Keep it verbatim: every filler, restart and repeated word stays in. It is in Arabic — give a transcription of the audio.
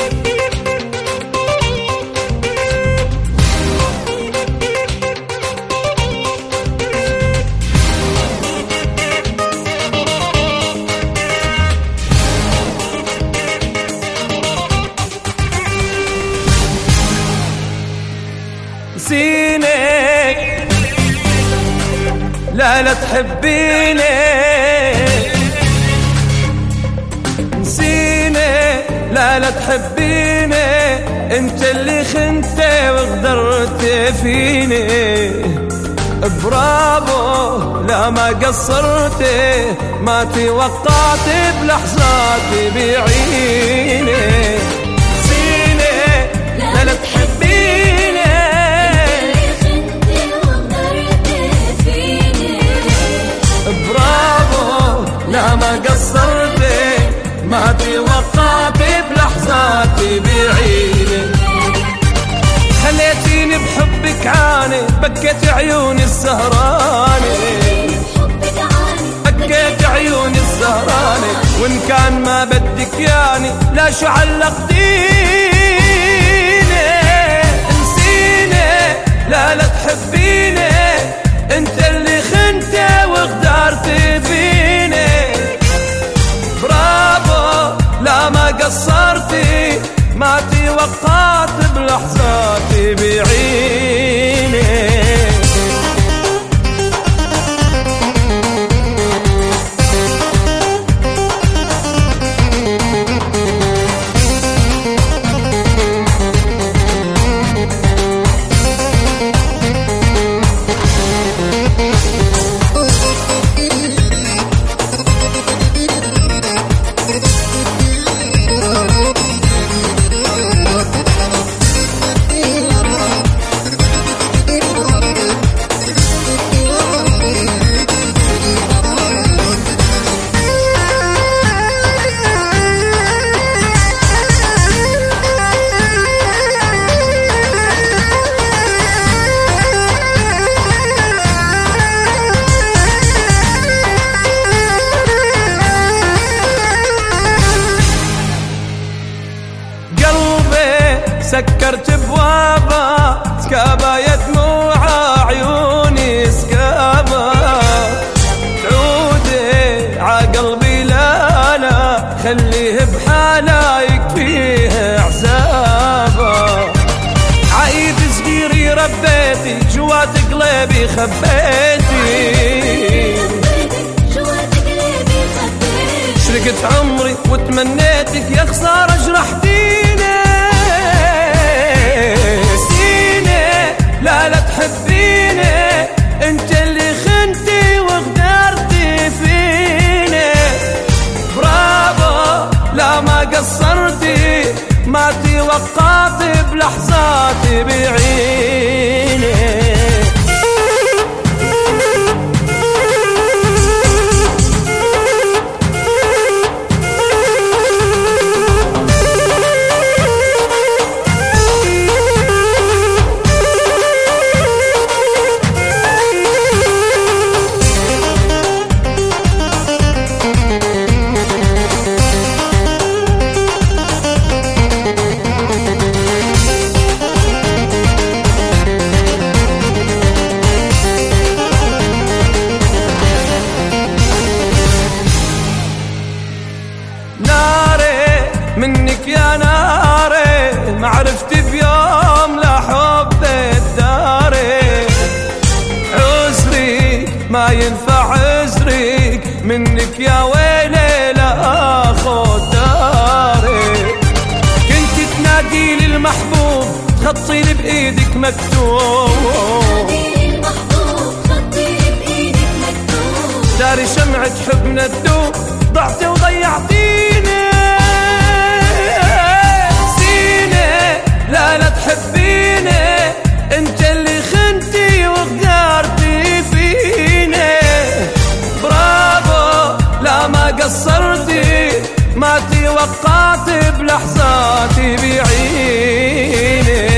نسينك لا لا تحبيني، نسيني لا لا تحبيني، انت اللي خنتي وغدرت فيني. برافو لا ما قصرتي، ما توقعتي بلحظاتي بعيني. نسيني لا لا تحبيني، برافو لا ما قصرتي، ما توقعتي بلحظاتي بعيني. خليتيني بحبك عاني، بكيت عيوني السهراني، بكيت عيوني السهراني، وان كان ما بدك ياني لا شو علقتيني. نسيني لا لا تحبيني، انت اللي خنتي وغدرتي فيني. برافو لا ما قصرتي، ما توقعت بلحظاتي بعيني. سكرت بوابا سكابا يا دموع عيوني سكابا، تعودي عقلبي لا لا خليه بحاله يكفيه عذابا. عيب صغيري ربيتي جوات قلبي خبيتي، شرقت عمري وتمنيتك يا خسارة جرحتيني. لا لا تحبيني، انت اللي خنتي وغدرتي فيني. برافو لا ما قصرتي، ما توقعتي بلحظاتي بعيني. منك يا ناري ما عرفت بيوم لا حب الداري. عذري ما ينفع عذرك، منك يا ويلي لا اخذ داري. كنت تنادي لي المحبوب تخطي لي بايدك مكتوب، داري شمعة حبنا تدوب، ضعتي وضيعتيني. لا لا تحبيني، انت اللي خنتي وغدرتي فيني. برافو لا ما قصرتي، ما توقعتي بلحظاتي بعيني.